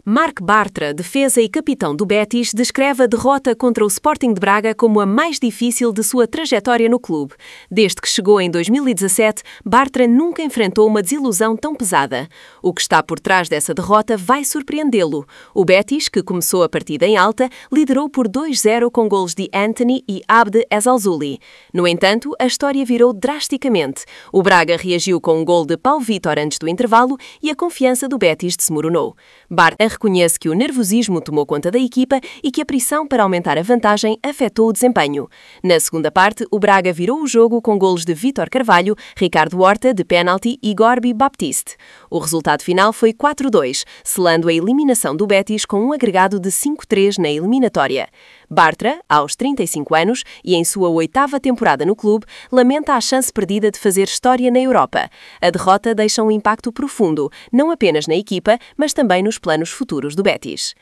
Marc Bartra, defesa e capitão do Betis, descreve a derrota contra o Sporting de Braga como a mais difícil de sua trajetória no clube. Desde que chegou em 2017, Bartra nunca enfrentou uma desilusão tão pesada. O que está por trás dessa derrota vai surpreendê-lo. O Betis, que começou a partida em alta, liderou por 2-0 com golos de Antony e Abde Ezzalzouli. No entanto, a história virou drasticamente. O Braga reagiu com um gol de Paulo Vítor antes do intervalo e a confiança do Betis desmoronou. Bartra reconhece que o nervosismo tomou conta da equipa e que a pressão para aumentar a vantagem afetou o desempenho. Na segunda parte, o Braga virou o jogo com golos de Vítor Carvalho, Ricardo Horta de pênalti e Gorby Baptiste. O resultado final foi 4-2, selando a eliminação do Betis com um agregado de 5-3 na eliminatória. Bartra, aos 35 anos e em sua 8ª temporada no clube, lamenta a chance perdida de fazer história na Europa. A derrota deixa um impacto profundo, não apenas na equipa, mas também nos planos futuros do Betis.